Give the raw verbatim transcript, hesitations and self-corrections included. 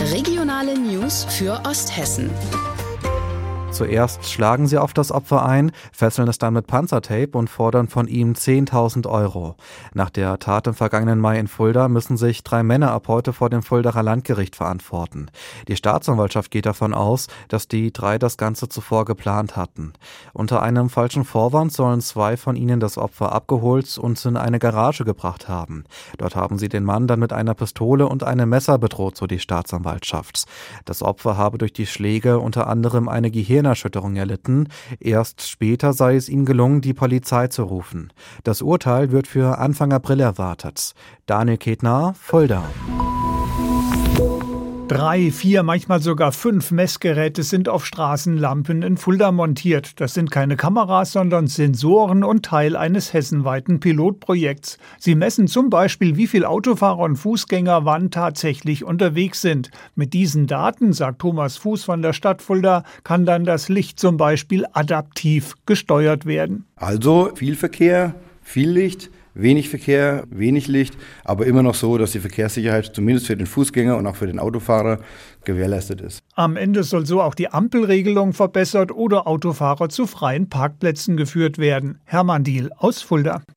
Regionale News für Osthessen. Zuerst schlagen sie auf das Opfer ein, fesseln es dann mit Panzertape und fordern von ihm zehntausend Euro. Nach der Tat im vergangenen Mai in Fulda müssen sich drei Männer ab heute vor dem Fuldaer Landgericht verantworten. Die Staatsanwaltschaft geht davon aus, dass die drei das Ganze zuvor geplant hatten. Unter einem falschen Vorwand sollen zwei von ihnen das Opfer abgeholt und in eine Garage gebracht haben. Dort haben sie den Mann dann mit einer Pistole und einem Messer bedroht, so die Staatsanwaltschaft. Das Opfer habe durch die Schläge unter anderem eine Gehirnerschütterung erlitten. Erst später sei es ihm gelungen, die Polizei zu rufen. Das Urteil wird für Anfang April erwartet. Daniel Ketner, Fulda. Drei, vier, manchmal sogar fünf Messgeräte sind auf Straßenlampen in Fulda montiert. Das sind keine Kameras, sondern Sensoren und Teil eines hessenweiten Pilotprojekts. Sie messen zum Beispiel, wie viel Autofahrer und Fußgänger wann tatsächlich unterwegs sind. Mit diesen Daten, sagt Thomas Fuß von der Stadt Fulda, kann dann das Licht zum Beispiel adaptiv gesteuert werden. Also viel Verkehr, viel Licht. Wenig Verkehr, wenig Licht, aber immer noch so, dass die Verkehrssicherheit zumindest für den Fußgänger und auch für den Autofahrer gewährleistet ist. Am Ende soll so auch die Ampelregelung verbessert oder Autofahrer zu freien Parkplätzen geführt werden. Hermann Diehl aus Fulda.